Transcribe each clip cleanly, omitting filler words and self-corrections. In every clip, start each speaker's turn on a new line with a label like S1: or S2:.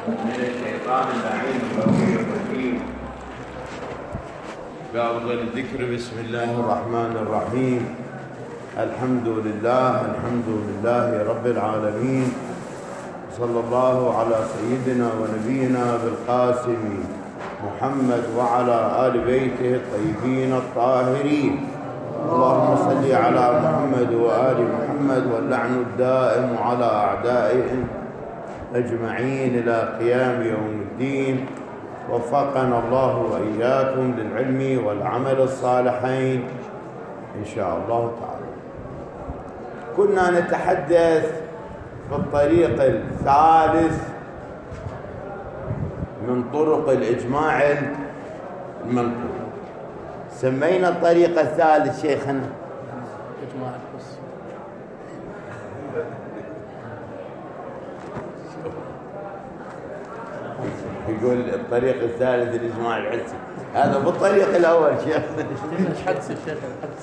S1: من الشيطان اللعين الرجيم الرجيم. بأفضل الذكر بسم الله الرحمن الرحيم. الحمد لله رب العالمين. صلى الله على سيدنا ونبينا بالقاسم محمد وعلى آل بيته الطيبين الطاهرين. اللهم صل على محمد وآل محمد واللعن الدائم على أعدائهم أجمعين إلى قيام يوم الدين. وفقنا الله وإياكم للعلم والعمل الصالحين إن شاء الله تعالى. كنا نتحدث في الطريق الثالث من طرق الإجماع المنقول. سمينا الطريق الثالث شيخنا
S2: إجماع الحس.
S1: يقول الطريق الثالث الإجماع الحسي، هذا بالطريق الأول شيخ.
S2: الحدس الشيخ الحدس.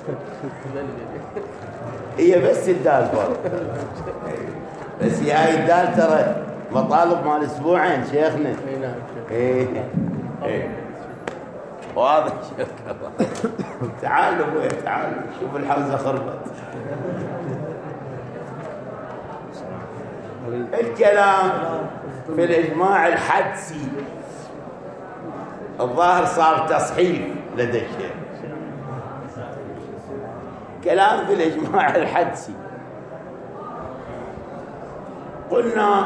S1: هي بس الدال فرق، بس هاي الدال ترى مطالب مال أسبوعين شيخنا.
S2: اي نعم شيخ.
S1: ايه واضح شيخ. تعالوا ابويا تعالوا شوف الحوزة خربت. الكلام في الإجماع الحدسي الظاهر صار تصحيح لدى الشيخ. كلام في الإجماع الحدسي، قلنا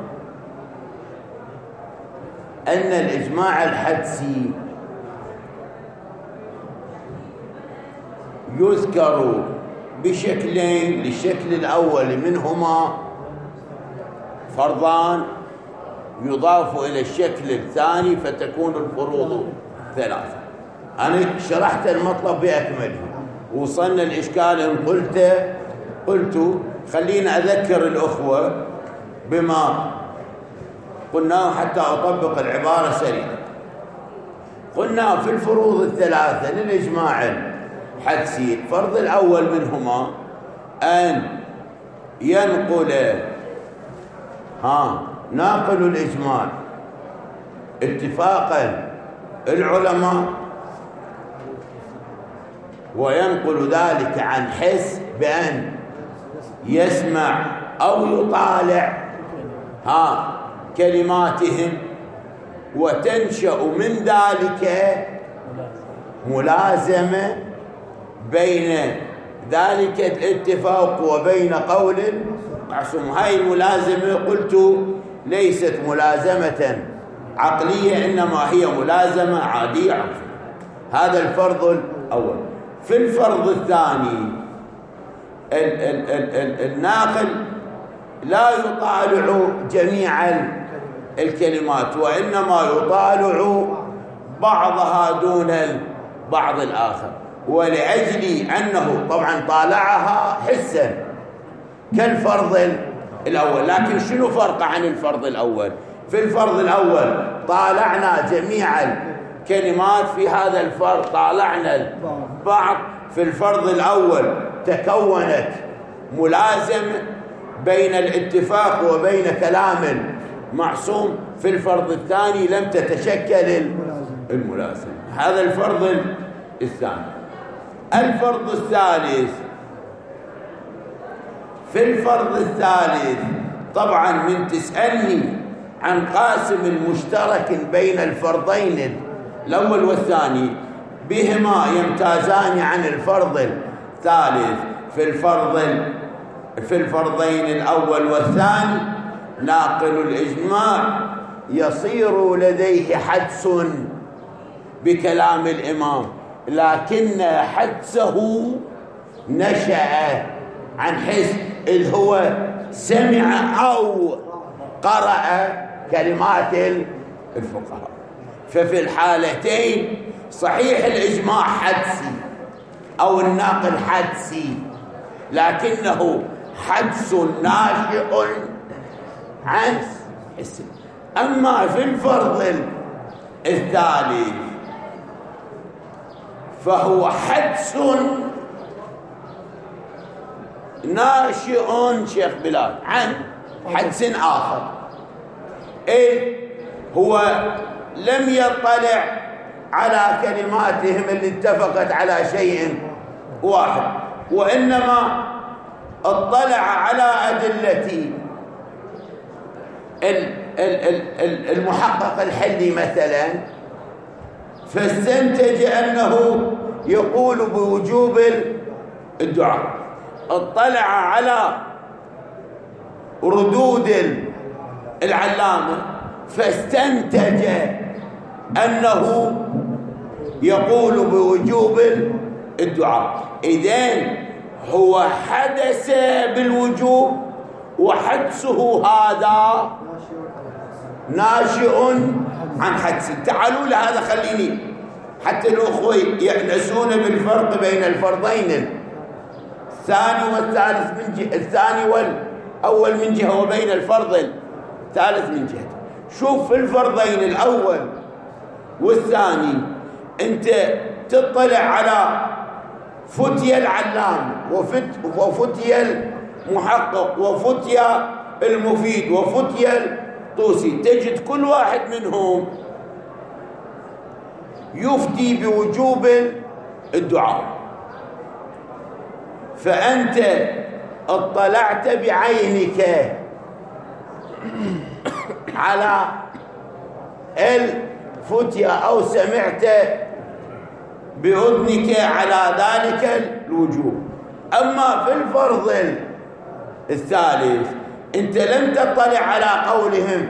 S1: أن الإجماع الحدسي يذكر بشكلين. للشكل الأول منهما فرضان يضاف إلى الشكل الثاني فتكون الفروض ثلاثة. أنا شرحت المطلب بأكمله، وصلنا الإشكال إن قلت خلينا أذكر الأخوة بما قلناه حتى أطبق العبارة سريعا. قلنا في الفروض الثلاثة للإجماع الحدسي الفرض الأول منهما أن ينقل ناقل الإجماع اتفاقا العلماء، وينقل ذلك عن حس بأن يسمع أو يطالع كلماتهم، وتنشأ من ذلك ملازمة بين ذلك الاتفاق وبين قول معصوم. هاي الملازمة قلت ليست ملازمة عقلية، إنما هي ملازمة عادية عقلية. هذا الفرض الأول. في الفرض الثاني الناقل لا يطالع جميع الكلمات، وإنما يطالع بعضها دون البعض الآخر، ولأجل أنه طبعا طالعها حسا كالفرض الأول. لكن شنو فرق عن الفرض الأول؟ في الفرض الأول طالعنا جميع الكلمات، في هذا الفرض طالعنا البعض. في الفرض الأول تكونت ملازمة بين الاتفاق وبين كلام المعصوم. في الفرض الثاني لم تتشكل الملازمة. هذا الفرض الثاني. الفرض الثالث، في الفرض الثالث طبعا من تسألني عن قاسم المشترك بين الفرضين الأول والثاني بهما يمتازان عن الفرض الثالث. في الفرضين الأول والثاني ناقل الإجماع يصير لديه حدس بكلام الإمام، لكن حدسه نشأ عن حس إذ هو سمع أو قرأ كلمات الفقهاء. ففي الحالتين صحيح الإجماع حدسي أو الناقل حدسي، لكنه حدس ناشئ عن حس. أما في الفرض الثالث فهو حدس ناشئ شيخ بلال عن حدس آخر. هو لم يطلع على كلماتهم اللي اتفقت على شيء واحد، وإنما اطلع على أدلة المحقق الحلي مثلا، فاستنتج أنه يقول بوجوب الدعاء. اطلع على ردود العلامة فاستنتج أنه يقول بوجوب الدعاء. إذن هو حدث بالوجوب، وحدثه هذا ناشئ عن حدث. تعالوا لهذا، خليني حتى الأخوة يأنسون بالفرق بين الفرضين الثاني والثالث من جهة، الثاني والأول من جهة، وبين الفرض الثالث من جهة. شوف في الفرضين الأول والثاني أنت تطلع على فتية العلام وفتية المحقق وفتية المفيد وفتية الطوسي، تجد كل واحد منهم يفتي بوجوب الدعاء. فأنت اطلعت بعينك على الفتية أو سمعت بأذنك على ذلك الوجوب. أما في الفرض الثالث أنت لم تطلع على قولهم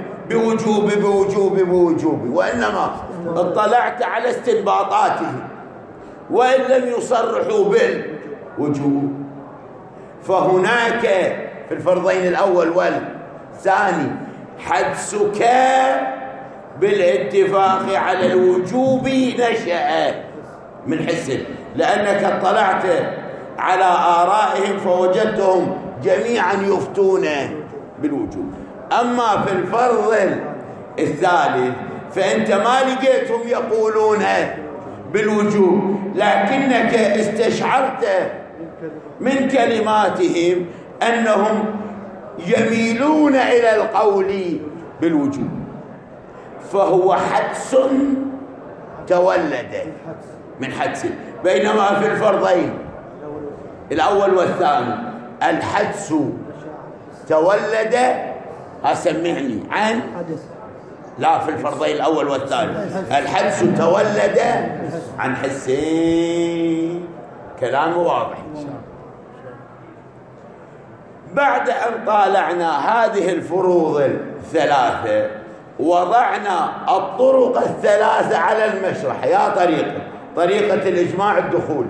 S1: بوجوب، وإنما اطلعت على استنباطاتهم وإن لم يصرحوا بالوجوب. فهناك في الفرضين الأول والثاني حدسك بالاتفاق على الوجوب نشأ من حسن، لأنك اطلعت على آرائهم فوجدتهم جميعا يفتون بالوجوب. أما في الفرض الثالث فأنت ما لقيتهم يقولون بالوجوب، لكنك استشعرت من كلماتهم أنهم يميلون إلى القول بالوجوب، فهو حدس تولد من حدس. بينما في الفرضين الأول والثاني الحدس تولد، سمعني عن لا، في الفرضين الأول والثاني الحدس تولد عن حسين. كلام واضح. بعد أن طالعنا هذه الفروض الثلاثة وضعنا الطرق الثلاثة على المشرح. يا طريقة الإجماع الدخول،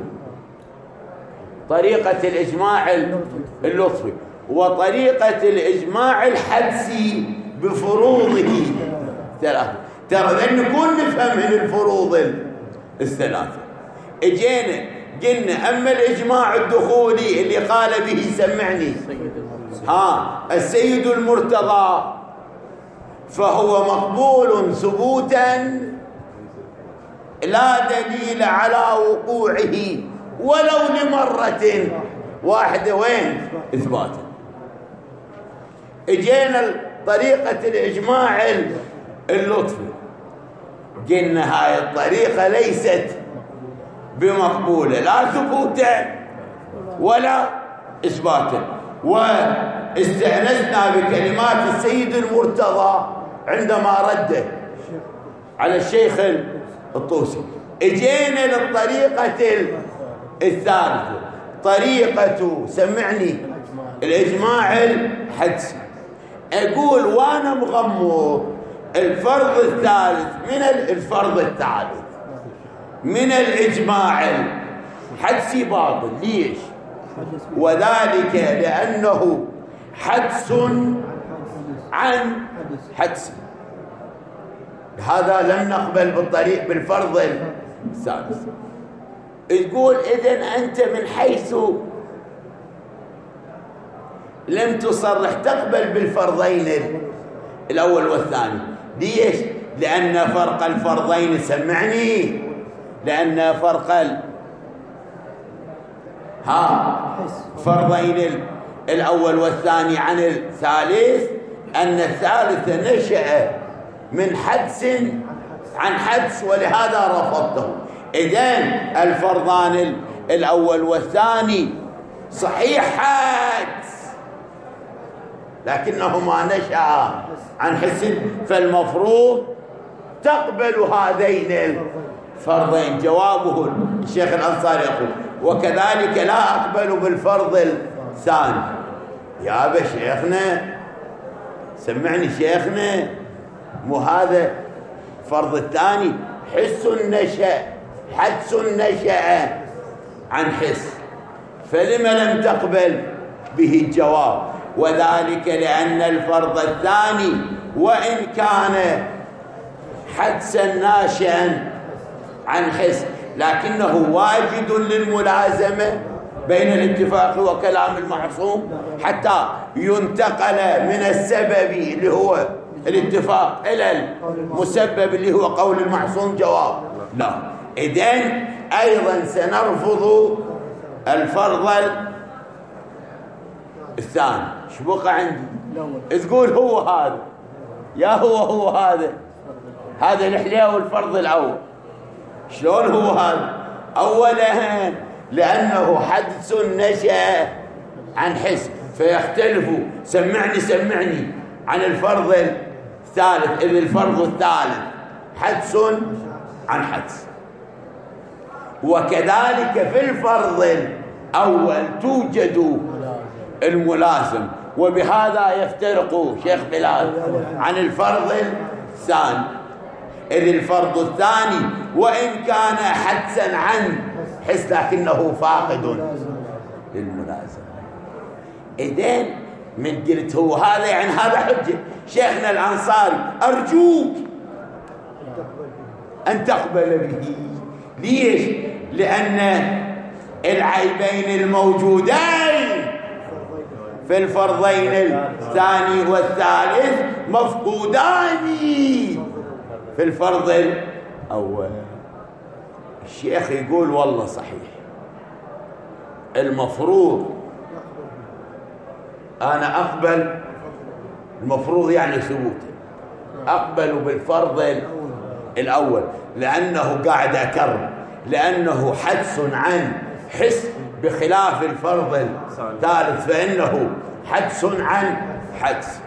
S1: طريقة الإجماع اللطفي، وطريقة الإجماع الحدسي بفروضه ثلاثة. ترى نكون نفهم من الفروض الثلاثة. اجينا قلنا أما الإجماع الدخولي اللي قال به سمعني السيد المرتضى فهو مقبول ثبوتا لا دليل على وقوعه ولو لمرة واحدة، وين إثباتا. اجينا طريقة الإجماع اللطفي، قلنا هاي الطريقة ليست بمقبولة لا ثبوتا ولا إثباتا، واستأنسنا بكلمات السيد المرتضى عندما رد على الشيخ الطوسي. اجينا للطريقة الثالثة، طريقة سمعني الإجماع الحدسي. أقول وأنا مغمض الفرض الثالث من الفرض الثالث من الإجماع الحدسي باطل. ليش؟ وذلك لأنه حدس عن حدس. هذا لم نقبل بالطريق بالفرض الثالث. تقول إذن أنت من حيث لم تصرح تقبل بالفرضين الأول والثاني. ليش؟ لأن فرق الفرضين سمعني، لأن فرق فرضين الأول والثاني عن الثالث أن الثالث نشأ من حدس عن حدس، ولهذا رفضته. إذن الفرضان الأول والثاني صحيح حدس، لكنهما نشأ عن حس، فالمفروض تقبل هذين الفرضين. جوابه الشيخ الأنصاري يقول: وكذلك لا أقبل بالفرض الثاني. يا أبا شيخنا سمعني شيخنا، مو هذا الفرض الثاني حس نشأ، حدس نشأ عن حس، فلما لم تقبل به؟ الجواب: وذلك لأن الفرض الثاني وإن كان حدسا ناشئا عن حس، لكنه واجد للملازمة بين الاتفاق وكلام المعصوم، حتى ينتقل من السبب اللي هو الاتفاق إلى المسبب اللي هو قول المعصوم. جواب: لا. إذن أيضا سنرفض الفرض الثاني. شو بقى عندي؟ تقول هو هذا، يا هو هذا الحليه والفرض الأول. شلون هو هذا؟ أولا لأنه حدث نشأ عن حس، فيختلف سمعني عن الفرض الثالث، إذ الفرض الثالث حدث عن حدث. وكذلك في الفرض الأول توجد الملازم، وبهذا يفترق شيخ بلال عن الفرض الثاني، إذ الفرض الثاني وإن كان حدثا عن حس لكنه فاقد للملازمة. إذن من قلت هو هذا يعني هذا حجة. شيخنا الأنصاري أرجوك أن تقبل به. ليش؟ لأن العيبين الموجودين في الفرضين الثاني والثالث مفقودان في الفرض الأول. الشيخ يقول والله صحيح، المفروض أنا أقبل، المفروض يعني ثبوته، أقبل بالفرض الأول لأنه قاعد أكرر، لأنه حدس عن حس، بخلاف الفرض الثالث فإنه حدس عن حدس،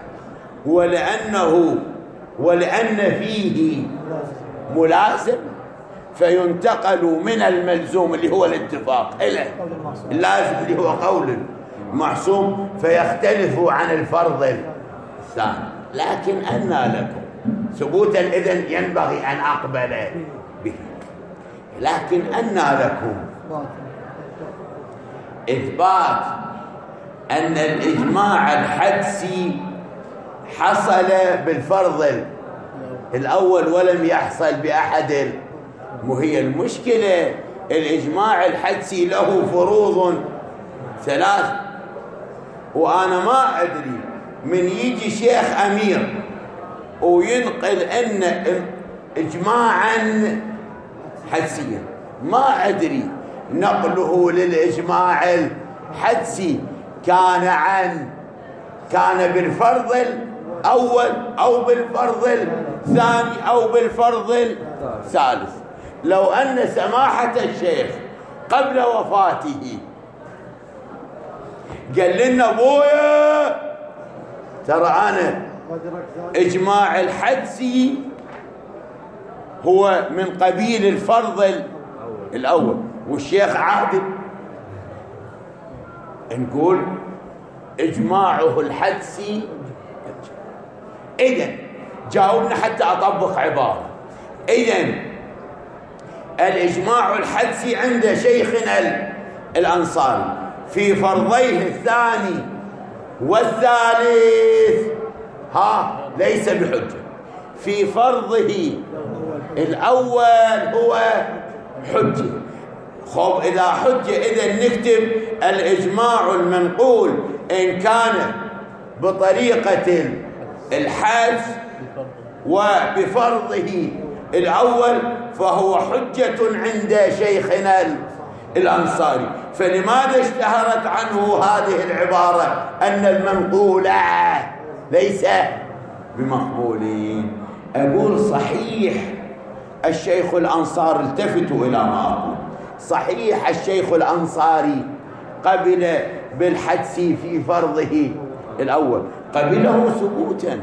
S1: ولأن فيه ملازم، فينتقل من الملزوم اللي هو الاتفاق إلى اللازم اللي هو قول المعصوم، فيختلف عن الفرض الثاني. لكن أنى لكم ثبوت الإذن ينبغي أن أقبل به، لكن أنى لكم إثبات أن الإجماع الحدسي حصل بالفرض الأول ولم يحصل بأحد. وهي المشكلة الإجماع الحدسي له فروض ثلاث، وأنا ما أدري من يجي شيخ أمير وينقل أن إجماعا حدسيا، ما أدري نقله للإجماع الحدسي كان بالفرض الأول أو بالفرض الثاني أو بالفرض الثالث. لو أن سماحة الشيخ قبل وفاته قال لنا أبويا ترى أنا إجماع الحدسي هو من قبيل الفرض الأول، والشيخ عادل نقول إجماعه الحدسي. إذن جاوبنا حتى أطبق عبارة. إذن الإجماع الحدسي عند شيخنا الأنصاري في فرضيه الثاني والثالث ليس بحجة، في فرضه الأول هو حجة. خب إذا حجة إذن نكتب الإجماع المنقول إن كان بطريقة الحدس وبفرضه الأول فهو حجة عند شيخنا الأنصاري. فلماذا اشتهرت عنه هذه العبارة أن المنقول ليس بمقبولين؟ أقول صحيح الشيخ الأنصاري، التفتوا إلى ما أقول، صحيح الشيخ الأنصاري قبل بالحدس في فرضه الأول، قبله ثبوتا،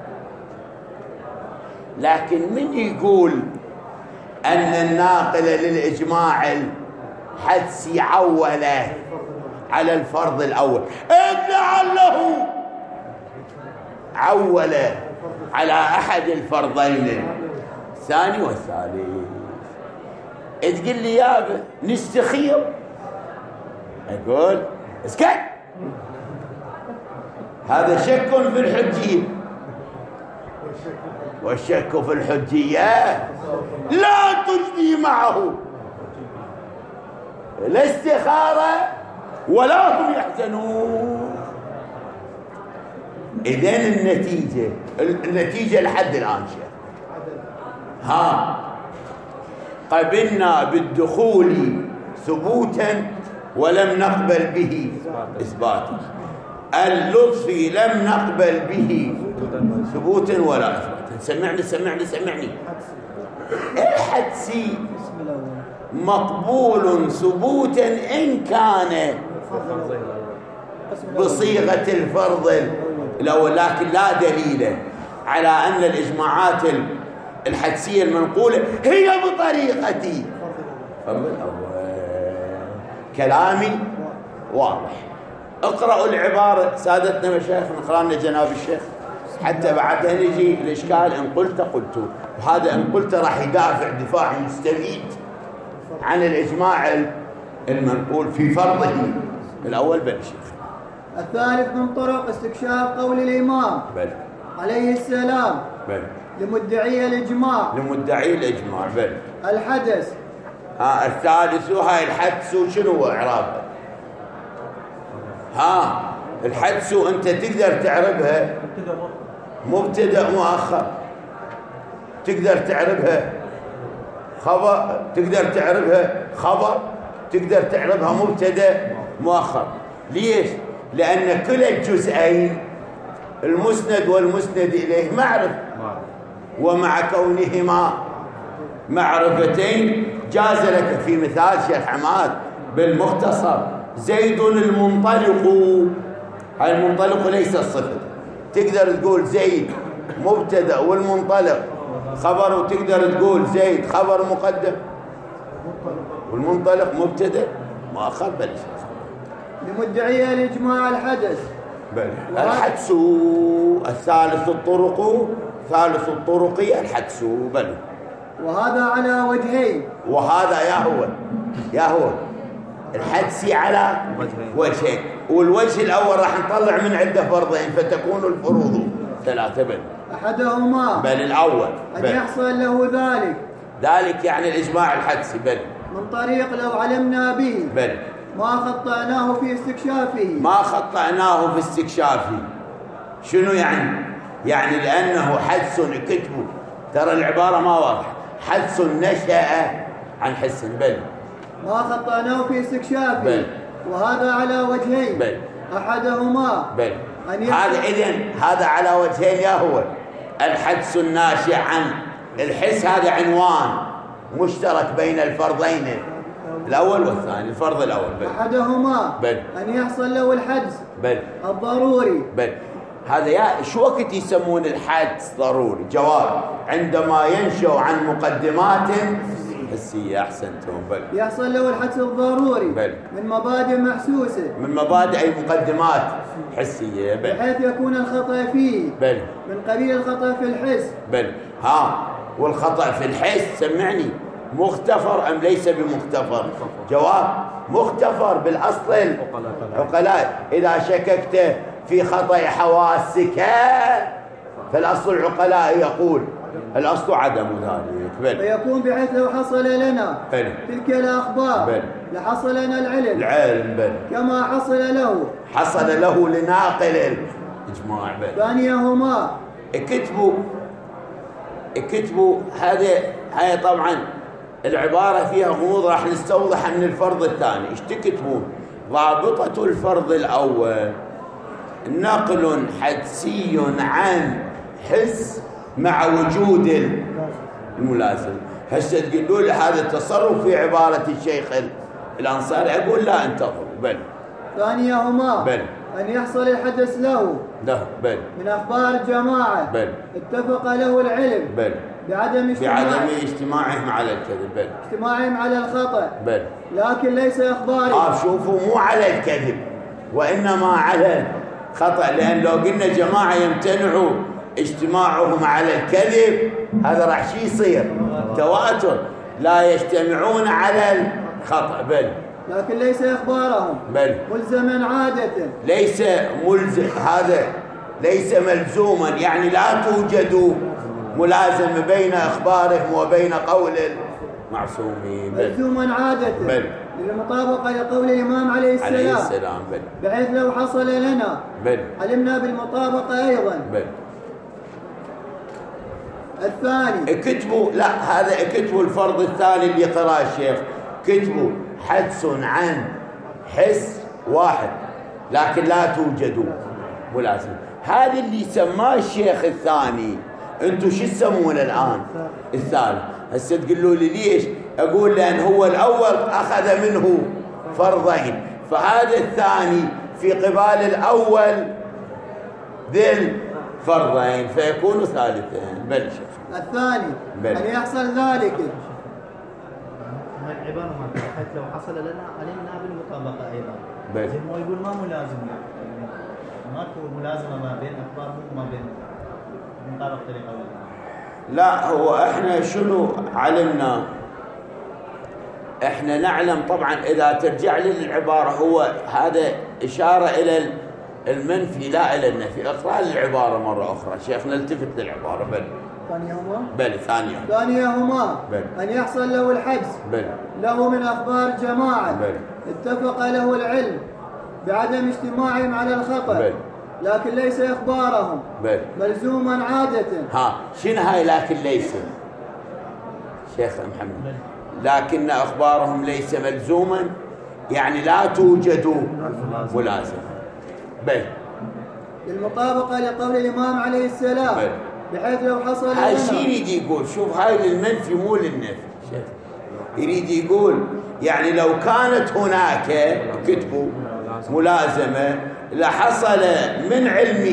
S1: لكن من يقول أن الناقل للإجماع الحدسي عوله على الفرض الأول، لعله عول على أحد الفرضين الثاني والثالث. تقول لي يابا نستخير، أقول اسكت، هذا شك في الحجية، والشك في الحجية لا تجدي معه لا استخارة ولا هم يحزنون. إذن النتيجة لحد الآن شيخ، قبلنا بالدخول ثبوتا ولم نقبل به إثباتا، اللطفي لم نقبل به ثبوتا ولا إثباتا. سمعني الحدسي مقبول ثبوتا إن كان بصيغة الفرض الأول، لكن لا دليل على أن الإجماعات الحدسية المنقولة هي بطريقة فرض الأول. كلامي واضح. اقرأوا العبارة سادتنا مشايخ، نقرأ لنا جناب الشيخ حتى بعدها نجي الإشكال. إن قلت قلت، وهذا إن قلت راح يدافع دفاع مستفيد عن الإجماع المنقول في فرضه الأول. بل شيخ
S3: الثالث من طرق استكشاف قول الإمام عليه السلام لمدعي الإجماع
S1: بل
S3: الحدث.
S1: الثالث هاي الحدث شنو هو إعرابها؟ الحدث أنت تقدر تعربها مبتدأ مؤخر، تقدر تعربها خبر، تقدر تعربها خبر، تقدر تعربها مبتدأ مؤخر. ليش؟ لأن كل الجزئين المسند والمسند إليه معرفة، ومع كونهما معرفتين جاز لك في مثال شيخ حماد بالمختصر زيد المنطلق. هاي المنطلق ليس الصفة، تقدر تقول زيد مبتدأ والمنطلق خبر، وتقدر تقول زيد خبر مقدم والمنطلق مبتدأ مؤخر. بل
S3: لمدعي الإجماع الحدث
S1: الحدس الثالث الطرق، ثالث الطرق الحدس. بل
S3: وهذا على وجهين،
S1: وهذا يا هو الحدسي على وجهين، والوجه الأول راح نطلع من عدة فرضين فتكون الفروض ثلاثة. بل
S3: أحدهما
S1: بل الأول
S3: أن يحصل له
S1: ذلك يعني الإجماع الحدسي. بل
S3: من طريق لو علمنا به
S1: بل
S3: ما خطأناه في استكشافه.
S1: شنو يعني؟ يعني لأنه حدس كتبه، ترى العبارة ما واضحة، حدس نشأ عن حس. بل
S3: ما خطأناه في استكشافه.
S1: بل
S3: وهذا على وجهين.
S1: بل
S3: أحدهما
S1: بل هذا إذن هذا على وجهين يا هو الحدس الناشئ عن الحس، هذا عنوان مشترك بين الفرضين الأول والثاني. الفرض الأول بل
S3: أحدهما
S1: بل
S3: أن يحصل له الحدس
S1: بل
S3: الضروري.
S1: بل هذا شو وقت يسمون الحدس ضروري؟ جواب عندما ينشأ عن مقدمات حسية. أحسنتم. بل
S3: يحصل له الحدس الضروري
S1: بل
S3: من مبادئ محسوسة،
S1: من مبادئ أي مقدمات حسية. بل
S3: بحيث يكون الخطأ فيه
S1: بل
S3: من قبيل الخطأ في الحس.
S1: بل والخطأ في الحس سمعني مختفر أم ليس بمختفر؟ جواب مختفر بالأصل العقلاء. إذا شككت في خطأ حواسك فالأصل العقلاء يقول الأصل عدم ذلك. بل
S3: فيكون بحيث لو حصل لنا تلك الأخبار لحصل لنا العلم.
S1: بل
S3: كما حصل له
S1: لناقل الإجماع. بل
S3: ثانيهما
S1: اكتبوا هذه طبعا العبارة فيها غموض راح نستوضحها من الفرض الثاني. ايش تكتبون؟ ضابطة الفرض الأول نقل حدسي عن حس مع وجود الملازم. هسه تقولوا لي هذا التصرف في عبارة الشيخ الأنصاري، أقول لا انتظروا. بل
S3: ثانيهما
S1: بل
S3: أن يحصل الحدث له
S1: بل
S3: من أخبار الجماعة
S1: بل
S3: اتفق له العلم
S1: بل
S3: بعدم
S1: اجتماعهم على الكذب. بل
S3: اجتماعهم على الخطأ،
S1: بل
S3: لكن ليس إخبارهم.
S1: شوفوا، مو على الكذب وإنما على الخطأ، لأن لو قلنا جماعة يمتنعوا اجتماعهم على الكذب هذا راح شي يصير تواتر، لا يجتمعون على الخطأ. بل
S3: لكن ليس إخبارهم
S1: بل
S3: ملزما عادة،
S1: ليس ملزم، هذا ليس ملزوما، يعني لا توجد ملازمة بين إخبارهم وبين قول المعصومين.
S3: ملزوما عادة
S1: بل
S3: للمطابقة لقول الإمام عليه السلام.
S1: بل
S3: بحيث لو حصل لنا
S1: بل
S3: علمنا بالمطابقة أيضا.
S1: بل
S3: الثاني
S1: اكتبوا، لا هذا اكتبوا الفرض الثاني اللي قرأ الشيخ، كتبوا حدس عن حس واحد لكن لا توجد ملازمة. هذا اللي سماه الشيخ الثاني. انتم شو تسمونه الآن الثالث؟ هسه تقولوا لي ليش؟ اقول لأن هو الأول أخذ منه فرضين، فهذا الثاني في قبال الأول ذي فرضين فيكون ثالثين. بل شيخ
S3: الثاني أن يحصل ذلك
S4: العبارة ما حتى لو حصل لنا علمنا بالمطابقة أيضا.
S1: بل
S4: زي ما يقول ما ملازم، ماكو ملازمة ما بين أخبارهم وما بين مطابقة لقولهم.
S1: لا، هو احنا شنو علمنا؟ احنا نعلم طبعا اذا ترجع للعبارة هو هذا إشارة الى المنفي لا الى النفي. اقرأ العبارة مرة اخرى شيخ، نلتفت للعبارة.
S3: ثانيهما أن يحصل له الحدس له من أخبار جماعة اتفق له العلم بعدم اجتماعهم على الخطأ، لكن ليس إخبارهم ملزوما عادة.
S1: شنو هاي لكن ليس شيخ محمد؟ لكن أخبارهم ليس ملزوما، يعني لا توجد ملازمة.
S3: بالمطابقة لقول الإمام عليه السلام. بحيث لو حصل
S1: هاي شي يريد يقول، شوف هاي للمنفي مو للنفي. يريد يقول يعني لو كانت هناك كتبوا ملازمة لحصل من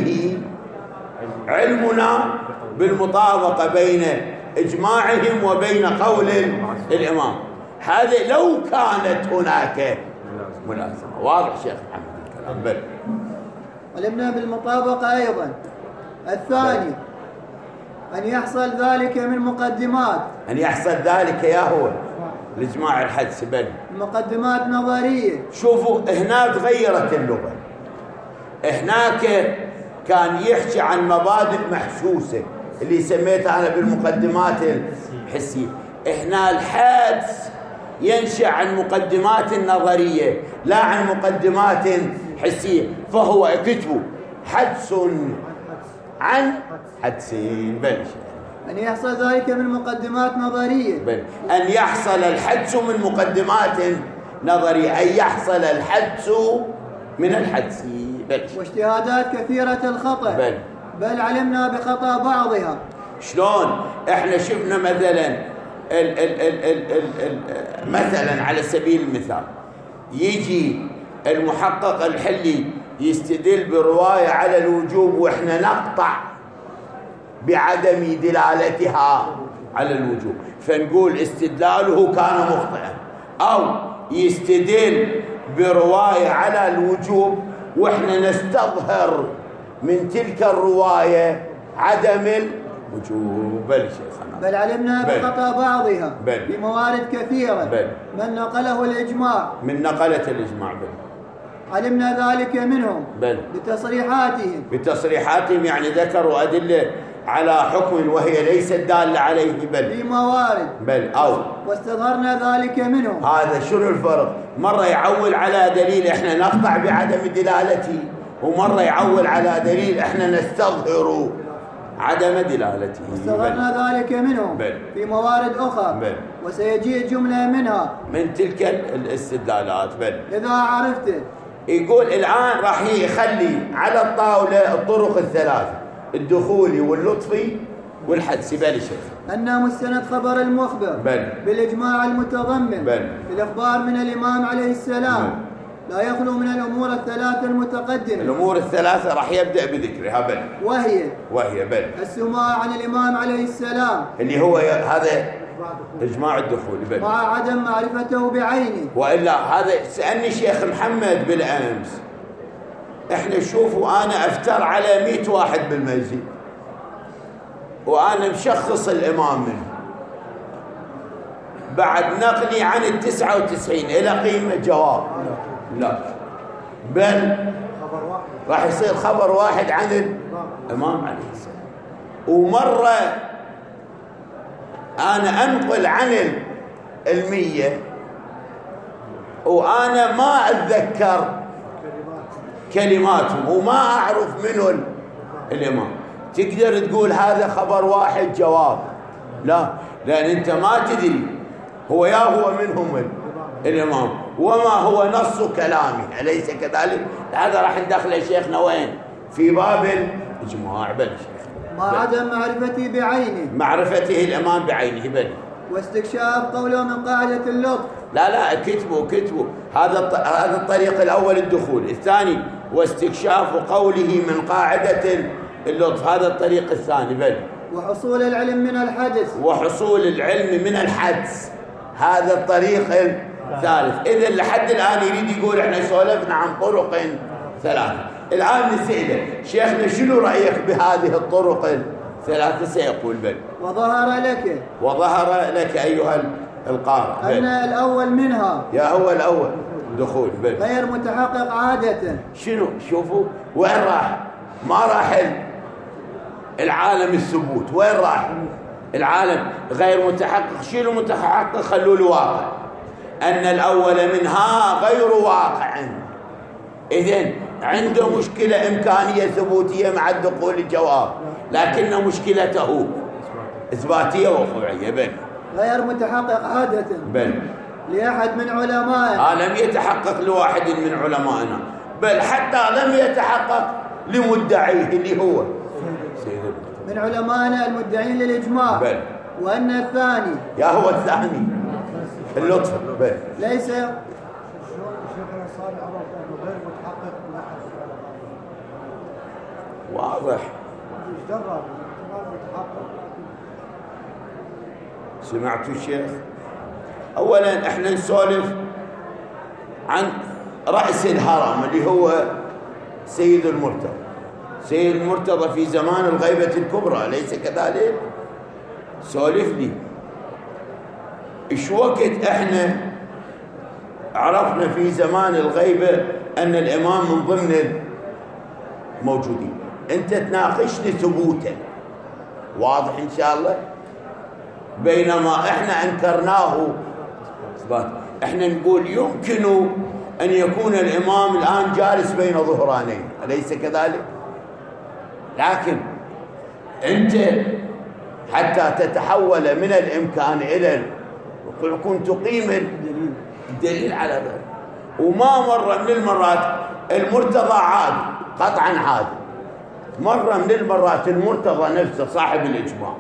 S1: علمنا بالمطابقة بين إجماعهم وبين قول الإمام. هذا لو كانت هناك ملازمة. واضح شيخ محمد الكلام؟
S3: علمنا بالمطابقة أيضا. الثاني أن يحصل ذلك من مقدمات،
S1: أن يحصل ذلك يا هو الإجماع الحدس.
S3: مقدمات نظرية.
S1: شوفوا هنا تغيرت اللغة. هناك كان يحكي عن مبادئ محسوسة اللي سميتها أنا بالمقدمات الحسية. هنا الحدس ينشأ عن مقدمات نظرية لا عن مقدمات حسية. فهو اكتبوا حدس عن حدسين.
S3: أن يحصل ذلك من مقدمات نظرية.
S1: أن يحصل الحدس من مقدمات نظرية، أن يحصل الحدس من الحدس.
S3: واجتهادات كثيرة الخطأ. بل علمنا بخطأ بعضها.
S1: شلون؟ احنا شفنا مثلا مثلا على سبيل المثال يجي المحقق الحلي يستدل برواية على الوجوب واحنا نقطع بعدم دلالتها على الوجوب، فنقول استدلاله كان مخطئا. أو يستدل برواية على الوجوب واحنا نستظهر من تلك الرواية عدم الوجوب.
S3: بل علمنا بخطأ بعضها بموارد كثيرة من نقله الإجماع.
S1: من نقلت الإجماع.
S3: علمنا ذلك منهم
S1: بتصريحاتهم يعني ذكروا أدلة على حكم وهي ليست دالة عليه
S3: بموارد.
S1: أو
S3: واستظهرنا ذلك منهم.
S1: هذا شنو الفرق؟ مرة يعول على دليل احنا نقطع بعدم دلالته، ومرة يعول على دليل احنا نستظهر عدم دلالته.
S3: استظهرنا ذلك منهم في موارد أخرى. وسيجيء جملة منها
S1: من تلك الاستدلالات.
S3: إذا عرفت.
S1: يقول الآن راح يخلي على الطاولة الطرق الثلاثة، الدخولي واللطفي والحدس. بل شيخ
S3: أن مستند خبر المخبر بالإجماع المتضمن في الإخبار من الإمام عليه السلام لا يخلو من الأمور الثلاثة المتقدمة.
S1: الأمور الثلاثة راح يبدأ بذكرها. بل وهي
S3: السماع عن الإمام عليه السلام
S1: اللي هو هذا إجماع الدخول. بل
S3: مع عدم معرفته بعينه.
S1: وإلا هذا سألني شيخ محمد بالأمس، إحنا شوفوا أنا أفتر على 100 واحد بالمسجد وأنا مشخص الإمام منه بعد نقلي عن 99 إلى قيمة جواب لا، بل راح يصير خبر واحد عن الإمام عليه السلام. ومرة أنا أنقل عن 100 وأنا ما أتذكر كلماتهم وما أعرف منه الإمام. تقدر تقول هذا خبر واحد جواب؟ لا، لأن أنت ما تدري هو منهم الإمام وما هو نص كلامه، أليس كذلك؟ هذا راح ندخل شيخنا وين؟ في باب الإجماع. بل شيخ
S3: مع عدم معرفته بعينه،
S1: معرفته الإمام بعينه. بل
S3: واستكشاف قوله من قاعدة اللطف.
S1: لا كتبوا هذا الطريق الأول الدخول، الثاني واستكشاف قوله من قاعدة اللطف، هذا الطريق الثاني. بل
S3: وحصول العلم من الحدث،
S1: وحصول العلم من الحدث، هذا الطريق الثالث. إذن لحد الآن يريد يقول احنا سولفنا عن طرق 3. الآن نسأله شيخنا شنو رأيك بهذه الطرق 3؟ سيقول بل وظهر لك أيها القارئ
S3: أن الأول منها
S1: هو الأول دخول. بل
S3: غير متحقق عادة.
S1: شنو؟ شوفوا وين راح؟ ما راح العالم الثبوت، وين راح؟ العالم غير متحقق. شنو متحقق؟ خلوا له واقع. أن الأول منها غير واقع. إذن عنده مشكلة إمكانية ثبوتية مع الدخول الجواب، لكن مشكلته إثباتية وقوعية. بل
S3: غير متحقق عادة لأحد من علمائنا.
S1: لم يتحقق لواحد من علمائنا، بل حتى لم يتحقق لمدعيه اللي هو
S3: من علمائنا المدعين للإجماع.
S1: بل
S3: وأن الثاني
S1: هو الثاني اللطف. بل
S3: ليس
S5: شيخنا صالح أنه غير متحقق
S1: واضح. سمعتوا الشيخ؟ أولا احنا نسولف عن رأس الهرم اللي هو سيد المرتضى في زمان الغيبة الكبرى، ليس كذلك؟ سولف لي ايش وقت احنا عرفنا في زمان الغيبة ان الامام من ضمن الموجودين؟ انت تناقشني ثبوتا واضح ان شاء الله، بينما احنا انكرناه اثبات. احنا نقول يمكن ان يكون الامام الان جالس بين ظهرانين، اليس كذلك؟ لكن انت حتى تتحول من الامكان الى كنت تقيم الدليل على ذلك. وما مرة من المرات المرتضى عاد، قطعا عاد. مرة من المرات المرتضى نفسه صاحب الإجماع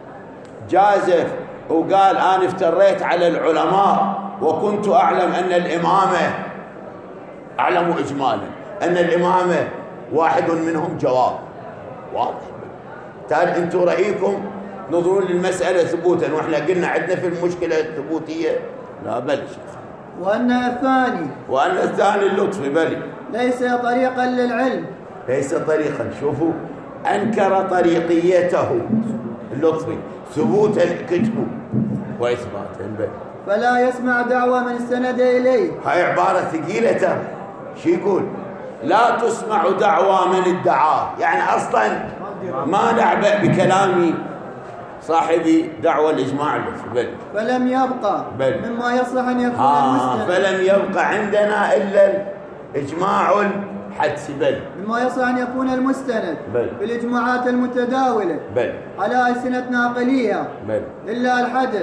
S1: جازف وقال أنا افتريت على العلماء وكنت أعلم أن الإمامة، أعلم إجمالا أن الإمامة واحد منهم جواب واضح. تعال أنتم رأيكم نظرون للمسألة ثبوتا، وإحنا قلنا عندنا في المشكلة الثبوتية لا بل.
S3: وأن الثاني
S1: اللطف بل
S3: ليس طريقا للعلم،
S1: ليس طريقا. شوفوا أنكر طريقيته اللطفي ثبوتا كتبه وإثباتا بل.
S3: فلا يسمع دعوة من استند إليه.
S1: هاي عبارة ثقيلة ترى. شو يقول؟ لا تسمع دعوة من ادعاه، يعني أصلا ما نعبأ بكلامي صاحبي دعوة الإجماع اللطفي بل.
S3: فلم يبقى مما يصلح أن يكون المستند.
S1: فلم يبقى عندنا إلا الإجماع الحدسي بل.
S3: مما يصلح أن يكون المستند بالإجماعات المتداولة
S1: بل
S3: على ألسنة ناقليها
S1: بل.
S3: إلا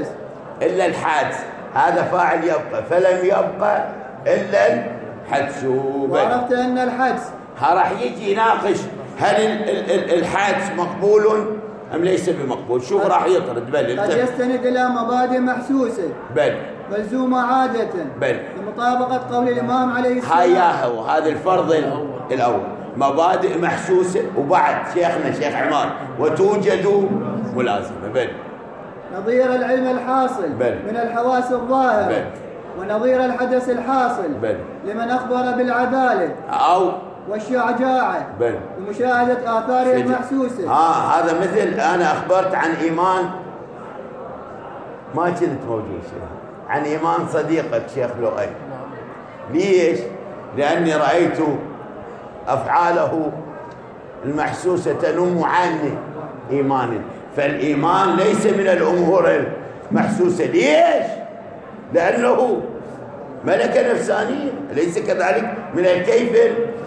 S3: الحدث
S1: هذا فاعل يبقى، فلم يبقى إلا الحدث بل.
S3: وعرفت أن الحدث
S1: راح يجي يناقش هل الحدث مقبول أم ليس بمقبول. شوف راح يطرد. بل
S3: قد يستند إلى مبادئ محسوسة
S1: بل
S3: ملزومة عادة
S1: بل
S3: بمطابقة قول الإمام عليه السلام.
S1: هيا هو هذا الفرض الأول، مبادئ محسوسة، وبعد شيخنا شيخ عماد وتوجد ملازمة. بل
S3: نظير العلم الحاصل
S1: بل
S3: من الحواس الظاهرة
S1: بل
S3: ونظير الحدث الحاصل
S1: بل
S3: لمن أخبر بالعدالة
S1: أو
S3: والشجاعة
S1: بل
S3: بمشاهدة آثاره المحسوسة.
S1: هذا مثل أنا أخبرت عن إيمان، ما كنت موجود شيخ، عن إيمان صديقك شيخ لؤي. ليش؟ لأني رأيت أفعاله المحسوسة تنم عني إيمانا، فالإيمان ليس من الأمور المحسوسة. ليش؟ لأنه ملكة نفسانية، ليس كذلك من الكيف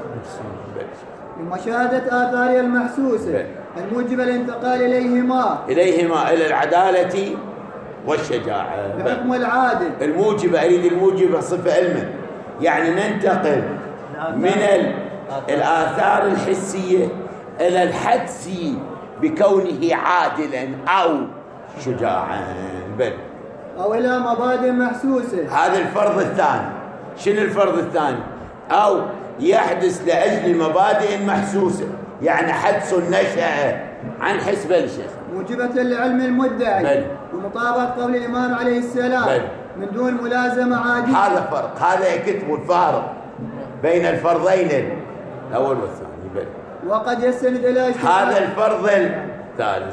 S3: بمشاهدة آثاره المحسوسة الموجبة الانتقال إليهما إلى العدالة
S1: والشجاعة
S3: بحكم العادل.
S1: الموجبة، أريد الموجبة صفة علمه، يعني ننتقل من الآثار الحسية إلى الحدسي بكونه عادلا أو شجاعا. بل
S3: أو إلى مبادئ محسوسة.
S1: هذا الفرض الثاني. شنو الفرض الثاني؟ أو يحدث لأجل مبادئ محسوسة، يعني حدث نشأ عن حسب الشيخ
S3: موجبة للعلم المدعي بمطابقة قول الإمام عليه السلام من دون ملازمة عادية.
S1: هذا فرق، هذا يكتب الفارق بين الفرضين الأول والثاني. بل
S3: وقد يستند إلى
S1: هذا الفرض الثالث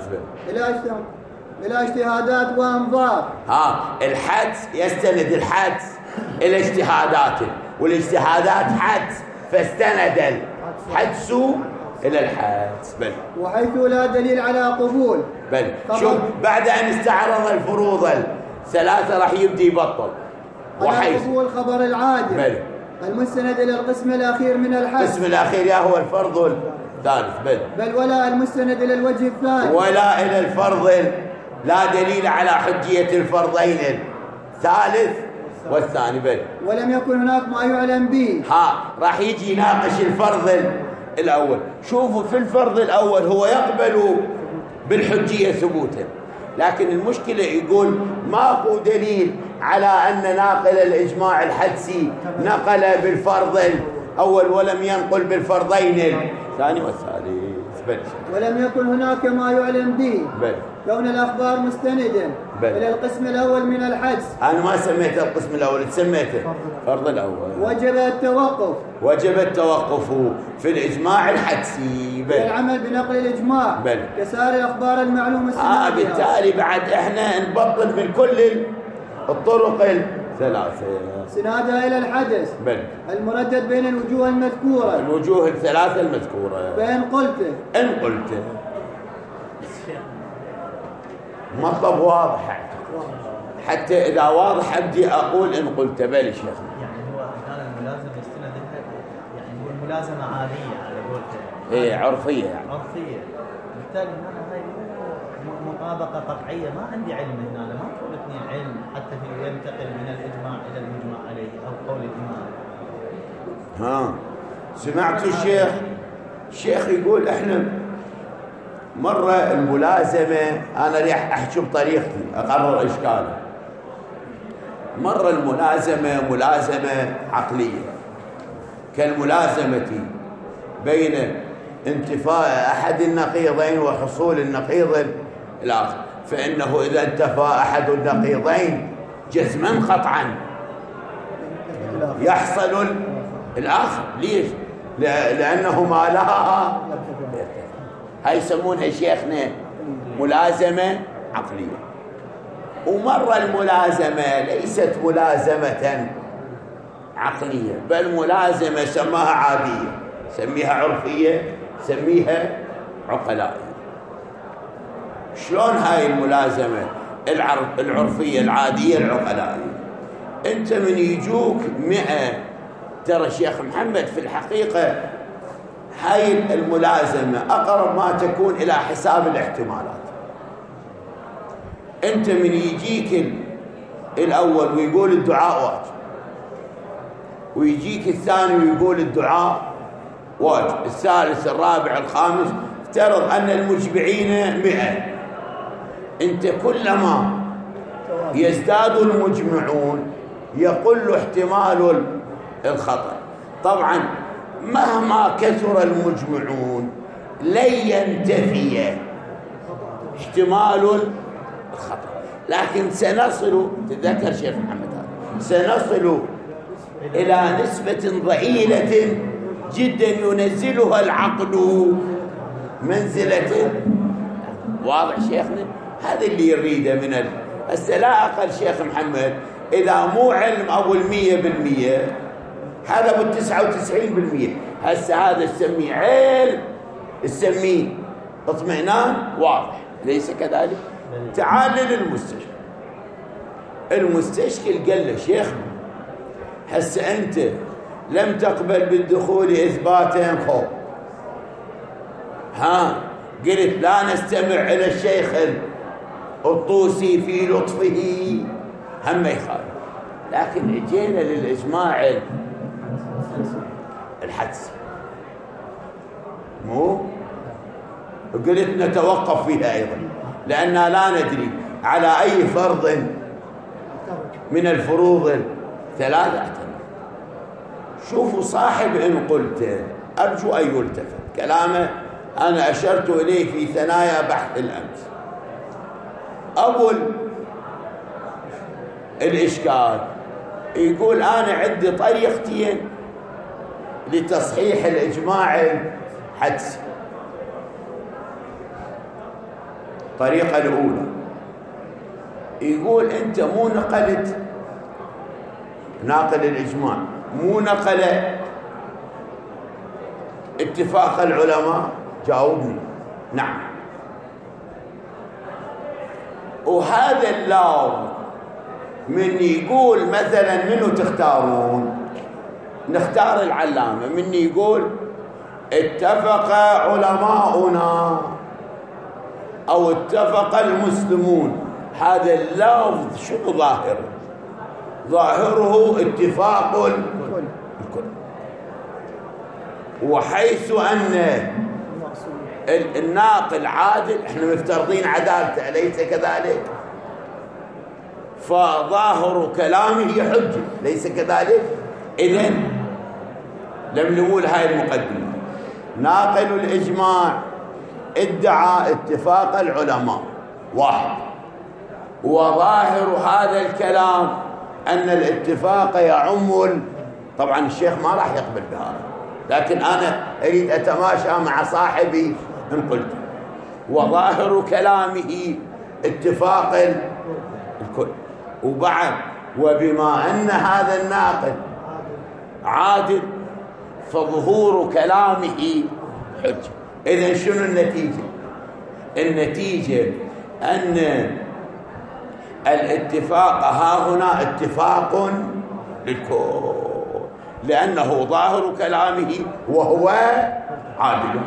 S3: إلى اجتهادات وأنظار.
S1: الحدس يستند الحدس إلى اجتهاداته، والاجتهادات حدس، فاستند الحدس إلى الحدس. بل
S3: وحيث لا دليل على قبول.
S1: بل شوف، بعد أن استعرض الفروض الثلاثة راح يبدي يبطل.
S3: وحيث قبول خبر العادل
S1: بل
S3: المستند إلى القسم الأخير من الحدس.
S1: القسم الأخير يا هو الفرض الثالث. بل
S3: ولا المستند إلى الوجه الثاني،
S1: ولا إلى الفرض لا دليل على حجية الفرضين الثالث والثاني. بل
S3: ولم يكن هناك ما يعلم به.
S1: راح يجي يناقش الفرض الأول. شوفوا، في الفرض الأول هو يقبل بالحجية ثبوتا، لكن المشكلة يقول ماكو دليل على أن ناقل الإجماع الحدسي نقل بالفرض الأول ولم ينقل بالفرضين الثاني والثالث. بل
S3: ولم يكن هناك ما يعلم به.
S1: بل
S3: كون الأخبار مستندا إلى القسم الأول من الحدس.
S1: أنا ما سميته القسم الأول، سميته الفرض الأول.
S3: وجب التوقف
S1: في الإجماع الحدسي. بل
S3: العمل بنقل الإجماع كسائر الأخبار المعلومة السنادية.
S1: بالتالي بعد إحنا نبطل من كل الطرق الثلاثة
S3: سنادها إلى الحدث.
S1: بل
S3: المردد بين الوجوه المذكورة،
S1: الوجوه الثلاثة المذكورة.
S3: فإن قلت
S1: مطلب واضح، حتى إذا واضح أبدي أقول إن قلت. بل شيخ،
S4: يعني هو كان الملازم يستند يعني هو الملازمة عادية على قولته،
S1: عرفية يعني
S4: عرفية. بالتالي هنا هاي مو مطابقة قطعية. ما عندي علم هنا، ما تقول اثنين علم حتى ينتقل من الإجماع إلى المجمع عليه أو قول الإمام.
S1: سمعتوا الشيخ يقول إحنا مرة الملازمة، أنا ريح أحكي بطريقتي أقرر إشكاله. مرة الملازمة ملازمة عقلية كالملازمة بين انتفاء أحد النقيضين وحصول النقيض الآخر، فإنه إذا انتفى أحد النقيضين جزما قطعا يحصل الآخر. ليش؟ لأنهما لها هاي يسمونها شيخنا ملازمة عقلية. ومرة الملازمة ليست ملازمة عقلية، بل ملازمة سماها عادية، سميها عرفية، سميها عقلائية. شلون هاي الملازمة العرفية العادية العقلائية؟ انت من يجوك 100، ترى شيخ محمد في الحقيقة هاي الملازمة أقرب ما تكون إلى حساب الاحتمالات. أنت من يجيك الأول ويقول الدعاء واجب، ويجيك الثاني ويقول الدعاء واجب، الثالث الرابع الخامس، افترض أن المجمعين 100، أنت كلما يزداد المجمعون يقل احتمال الخطأ. طبعا مهما كثر المجمعون لن ينتفي احتمال الخطأ، لكن سنصل، تذكر شيخ محمد هذا، سنصل إلى نسبة ضئيلة جدا ينزلها العقل منزلة. واضح شيخنا؟ هذا اللي يريده من هسه لا أقل شيخ محمد، إذا مو علم أبو 100%، هذا أبو 99%. هسه هذا السميه علم، السميه اطمئنان، واضح ليس كذلك؟ تعال للمستشكل. المستشكل قال له شيخ هسه أنت لم تقبل بالدخول إثباتين خوف، قلت لا نستمع إلى الشيخ الطوسي في لطفه، هم يخالف، لكن اجينا للإجماع الحدسي، مو قلت نتوقف فيها أيضا، لأننا لا ندري على أي فرض من الفروض 3 اعتمد. شوفوا صاحب إن قلت، أرجو أن يلتفت كلامه، أنا أشرت إليه في ثنايا بحث الأمس. أول الإشكال يقول أنا عندي طريقتين لتصحيح الإجماع الحدسي. الطريقة الأولى يقول أنت مو نقلت، ناقل الإجماع مو نقل اتفاق العلماء؟ جاوبني نعم. وهذا اللفظ من يقول مثلا منو تختارون؟ نختار العلامة. من يقول اتفق علماؤنا أو اتفق المسلمون، هذا اللفظ شنو ظاهره؟ ظاهره اتفاق الكل. وحيث أن الناقل عادل، احنا مفترضين عدالته أليس كذلك؟ فظاهر كلامه حجة، ليس كذلك؟ إذن لم نقول هاي المقدمة. ناقل الإجماع ادعى اتفاق العلماء، واحد، وظاهر هذا الكلام أن الاتفاق يعم طبعا الشيخ ما راح يقبل بهذا، لكن أنا أريد أتماشى مع صاحبي إن قلت. وظاهر كلامه اتفاق الكل. وبعد وبما أن هذا الناقد عادل فظهور كلامه حجة. إذن شنو النتيجة؟ النتيجة أن الاتفاق ها هنا اتفاق للكل، لأنه ظاهر كلامه وهو عادل،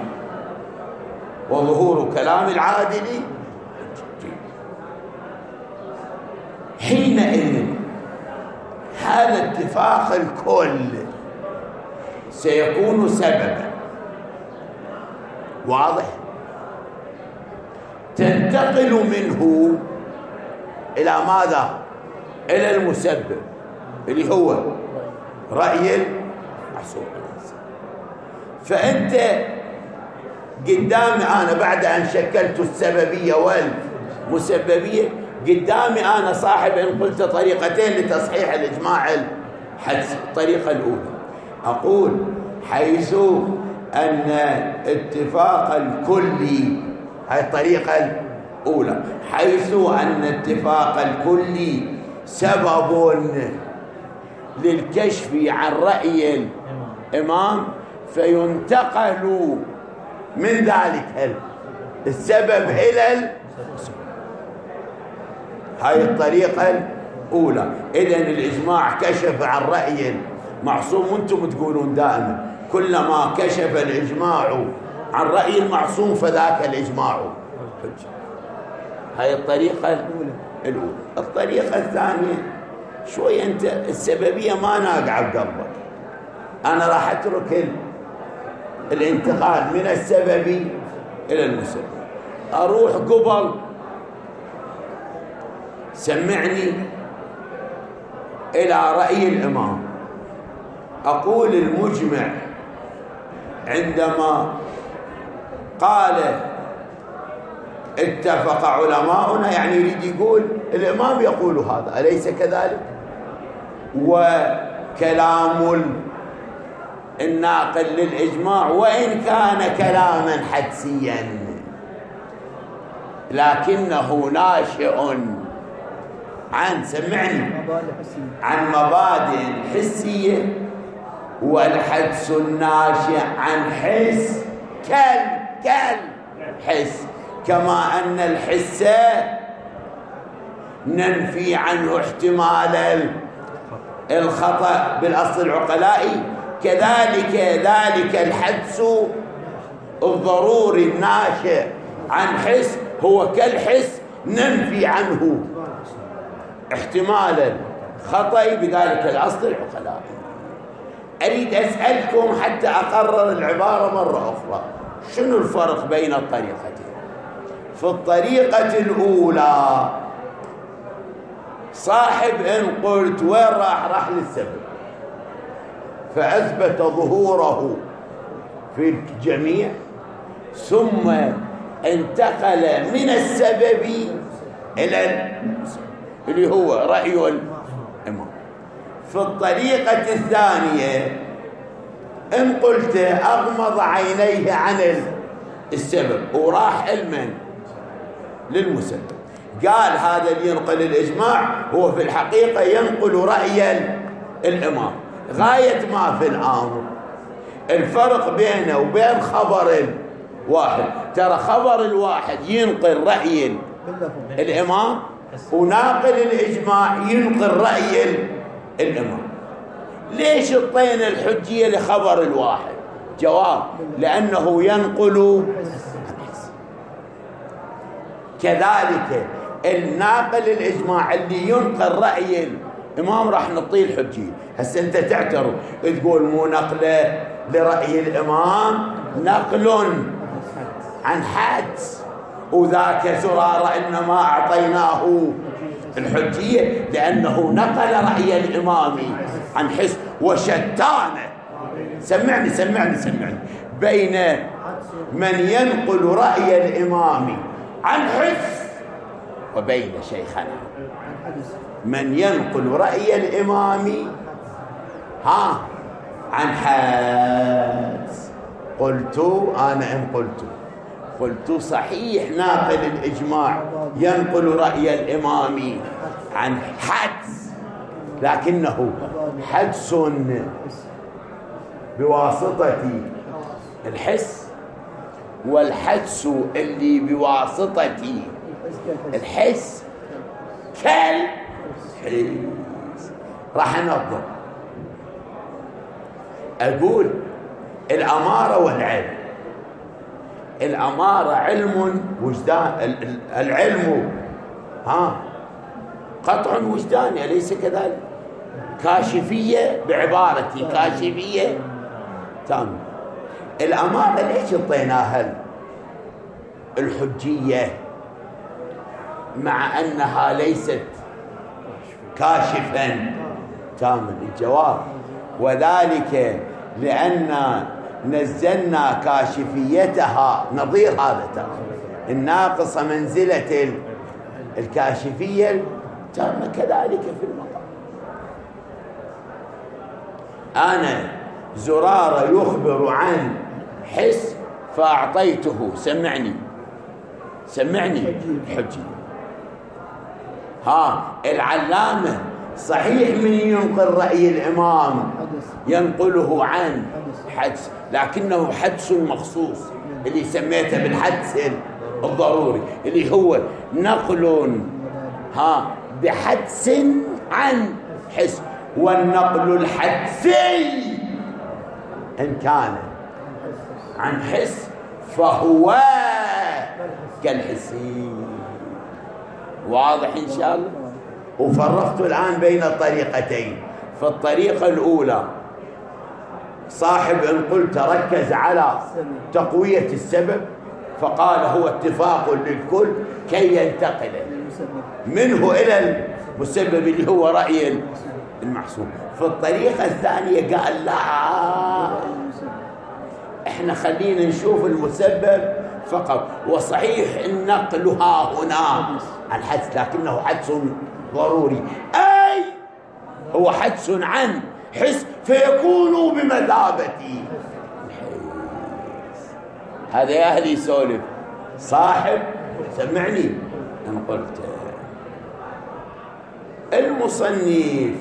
S1: وظهور كلام العادل. حينئذ هذا اتفاق الكل سيكون سببا، واضح؟ تنتقل منه إلى ماذا؟ إلى المسبب اللي هو رأي المحسوب. فأنت قدامي أنا بعد أن شكلت السببية والمسببية، قدامي أنا صاحب إن قلت طريقتين لتصحيح الإجماع الحدسي. الطريقة الأولى أقول حيث أن اتفاق الكل، هاي الطريقة الأولى، حيث أن اتفاق الكل سبب للكشف عن رأي الإمام، فينتقل من ذلك السبب إلى هاي الطريقة الأولى. إذن الإجماع كشف عن رأي المعصوم، وانتم تقولون دائما كلما كشف الإجماع عن رأي المعصوم فذاك الإجماع حجة. هاي الطريقة الأولى. الطريقة الثانية شوي أنت السببية ما ناقعة بقلبك، أنا راح أترك الانتقال من السبب إلى المسبب. أروح قبل سمعني إلى رأي الإمام. أقول المجمع عندما قال اتفق علماؤنا يعني يريد يقول الإمام يقول هذا، أليس كذلك؟ وكلام الناقل للإجماع وإن كان كلاما حدسيا لكنه ناشئ عن سمعني عن مبادئ حسية، والحدس الناشئ عن حس كالحس، كما أن الحس ننفي عنه احتمال الخطأ بالأصل العقلائي، كذلك ذلك الحدس الضروري الناشئ عن حس هو كالحس ننفي عنه احتمال الخطأ بذلك الأصل العقلائي. أريد أسألكم حتى أقرر العبارة مرة أخرى، شنو الفرق بين الطريقتين؟ في الطريقة الأولى صاحب إن قلت وين راح للسبب فأثبت ظهوره في الجميع، ثم انتقل من السبب إلى اللي هو رأي الإمام. في الطريقة الثانية إن قلت أغمض عينيه عن السبب وراح علما للمسبب، قال هذا اللي ينقل الإجماع هو في الحقيقة ينقل رأي الإمام. غاية ما في الأمر الفرق بينه وبين خبر الواحد، ترى خبر الواحد ينقل رأي الإمام وناقل الإجماع ينقل رأي الإمام. ليش اعطينا الحجية لخبر الواحد؟ جواب: لأنه ينقل. كذلك الناقل الإجماع اللي ينقل رأي الإمام راح نعطيه الحجية. هسه أنت تعترض تقول مو نقله لرأي الإمام، نقل عن حدس، وذاك زرارة إنما أعطيناه الحجية لأنه نقل رأي الإمام عن حس. وشتان سمعني بين من ينقل رأي الإمام عن حس وبين شيخنا من ينقل رأي الإمام عن حدس. قلت صحيح ناقل الإجماع ينقل رأي الإمام عن حدس، لكنه حدس بواسطة الحس، والحدس اللي بواسطة الحس كالحس. راح ننظر أقول الأمارة والعلم. الأمارة علم وجدان، العلم قطع وجداني، أليس كذلك؟ كاشفية بعبارتي كاشفية تام. الأمارة ليش اعطيناها الحجية مع أنها ليست كاشفا تاما؟ الجواب: وذلك لأن نزلنا كاشفيتها نظير هذا تام الناقصة منزلة الكاشفية تام. كذلك في المقام أنا زرارة يخبر عن حس فأعطيته سمعني حجي. العلامة صحيح من ينقل رأي الإمام ينقله عن حدس، لكنه حدس مخصوص اللي سميته بالحدس الضروري، اللي هو نقل بحدس عن حس. والنقل الحدسي إن كان عن حس فهو كالحسي. واضح إن شاء الله؟ وفرقت الآن بين الطريقتين. في الطريقة الأولى صاحب إن قلت ركز على تقوية السبب، فقال هو اتفاق للكل كي ينتقل منه إلى المسبب اللي هو رأي المحسوم. في الطريقة الثانية قال لا، احنا خلينا نشوف المسبب فقط. وصحيح النقل ها هنا عن حدث، لكنه حدث ضروري، أي هو حدث عن حس فيكون بمثابة هذا. يا أهلي سولف صاحب سمعني أنا قلت المصنف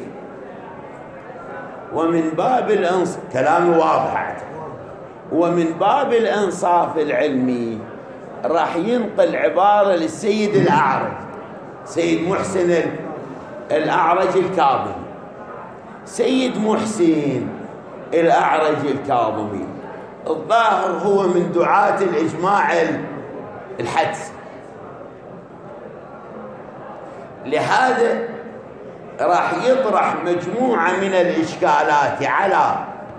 S1: ومن باب الإنصاف، كلامي واضح، ومن باب الإنصاف العلمي راح ينقل عبارة للسيد الأعرج، سيد محسن الأعرج الكاظمي. سيد محسن الأعرج الكاظمي الظاهر هو من دعاة الإجماع الحدس، لهذا راح يطرح مجموعة من الإشكالات على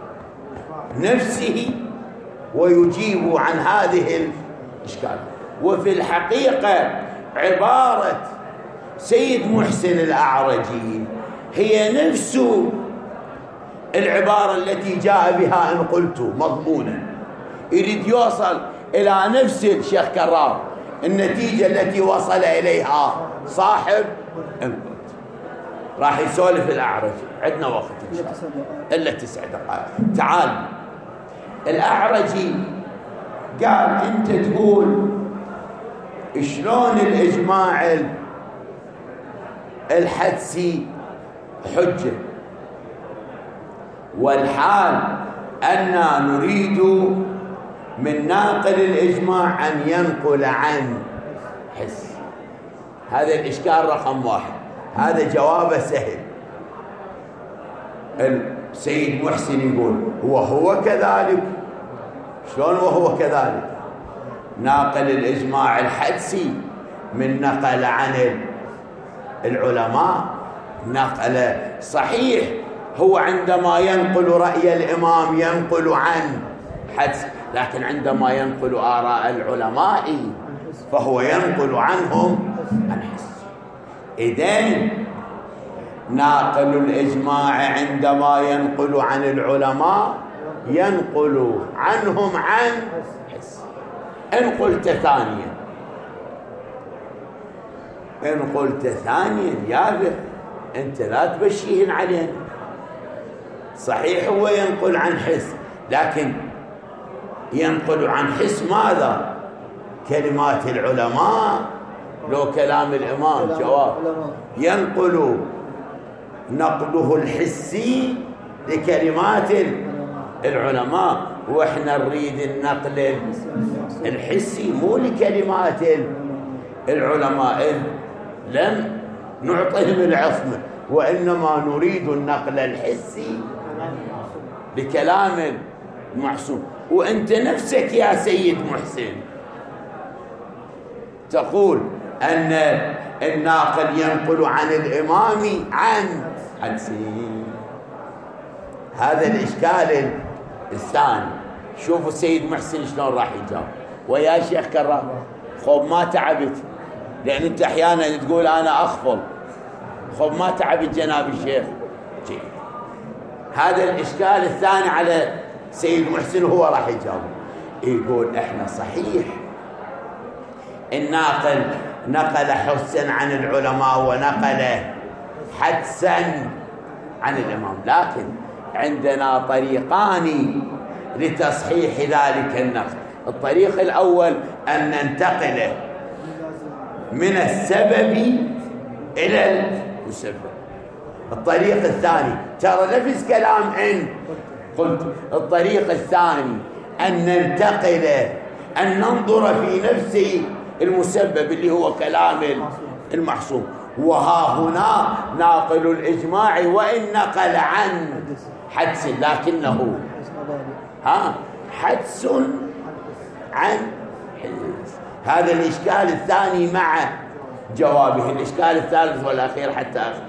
S1: نفسه ويجيب عن هذه الإشكال. وفي الحقيقة عبارة سيد محسن الأعرجي هي نفس العبارة التي جاء بها إن قلت مضمونا، يريد يوصل إلى نفس الشيخ كرار النتيجة التي وصل إليها صاحب إن قلت. راح يسولف الأعرج، عندنا وقت إن شاء الله إلا 9 دقائق. تعال الأعرجي قال أنت تقول شلون الإجماع الحدسي حجة، والحال أننا نريد من ناقل الإجماع أن ينقل عن حس. هذا الإشكال رقم 1، هذا جوابه سهل. السيد محسن يقول وهو كذلك. شلون وهو كذلك؟ ناقل الإجماع الحدسي من نقل عن العلماء، نقل صحيح هو عندما ينقل رأي الإمام ينقل عن حدس، لكن عندما ينقل آراء العلماء فهو ينقل عنهم عن حدس. إذن ناقل الإجماع عندما ينقل عن العلماء ينقل عنهم عن حس. إن قلت ثانيا يابا أنت لا تبشيهن علينا. صحيح هو ينقل عن حس، لكن ينقل عن حس ماذا؟ كلمات العلماء لو كلام الإمام؟ جواب ينقل نقله الحسي لكلمات العلماء، وإحنا نريد النقل الحسي مو لكلمات العلماء، لم نعطهم العصمة، وإنما نريد النقل الحسي بكلام المعصوم. وأنت نفسك يا سيد محسن تقول أن الناقل ينقل عن الإمام عن حدسه. هذا الإشكال الثاني. شوفوا السيد محسن شلون راح يجاوب. ويا شيخ كرام خب ما تعبت، لأن أنت أحيانا تقول أنا أخفض، خب ما تعبت جناب الشيخ. هذا الإشكال الثاني على سيد محسن هو راح يجاوب. يقول إحنا صحيح الناقل نقل حسا عن العلماء ونقل حدسا عن الإمام، لكن عندنا طريقان لتصحيح ذلك النقل. الطريق الأول أن ننتقل من السبب إلى المسبب. الطريق الثاني ترى نفس كلام إن قلت. الطريق الثاني أن ننتقل، أن ننظر في نفس المسبب اللي هو كلام المحصوم. وها هنا ناقل الإجماع وإن نقل عن حدس، لكنه حدس عن حدس. هذا الإشكال الثاني مع جوابه. الإشكال الثالث والأخير حتى أختم،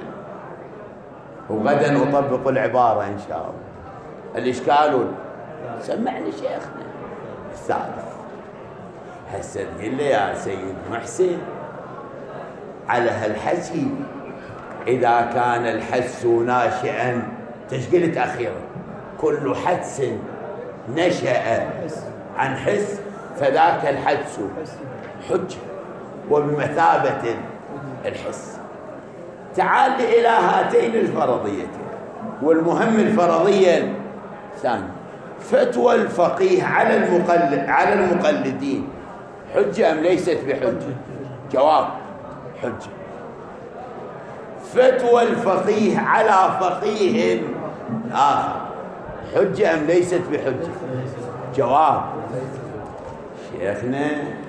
S1: وغدا أطبق العبارة إن شاء الله. الإشكال سمعني شيخنا الثالث، هسه تقول لي يا سيد محسن على هالحكي إذا كان الحدس ناشئا، ايش قلت أخيرا؟ كل حدس نشأ عن حس فذاك الحدس حجة وبمثابة الحس. تعال إلى هاتين الفرضيتين، والمهم الفرضية الثانية، فتوى الفقيه على المقلدين حجة أم ليست بحجة؟ جواب: حجة. فتوى الفقيه على فقيه آخر حجة أم ليست بحجة؟ جواب: شيخنا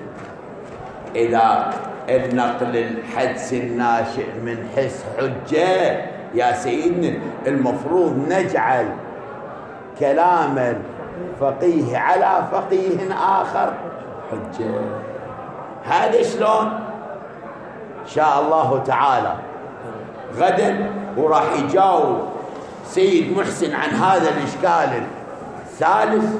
S1: إذا النقل الحدس الناشئ من حس حجة يا سيدنا، المفروض نجعل كلام الفقيه على فقيه آخر حجة. هذا شلون؟ إن شاء الله تعالى غدا وراح يجاوب سيد محسن عن هذا الإشكال الثالث،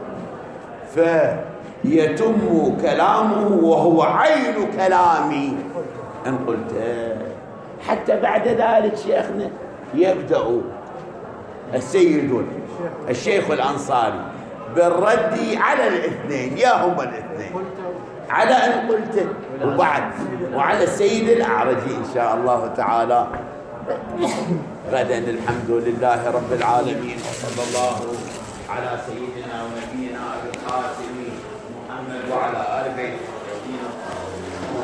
S1: فيتم كلامه وهو عين كلامي إن قلت. حتى بعد ذلك شيخنا يبدأ السيد الشيخ الأنصاري بالرد على الاثنين، يا هم الاثنين، على أن قلت وبعد، وعلى السيد الأعرجي إن شاء الله تعالى غدا. الحمد لله رب العالمين، وصلى الله على سيدنا ونبينا أبي القاسم محمد وعلى آل بيته.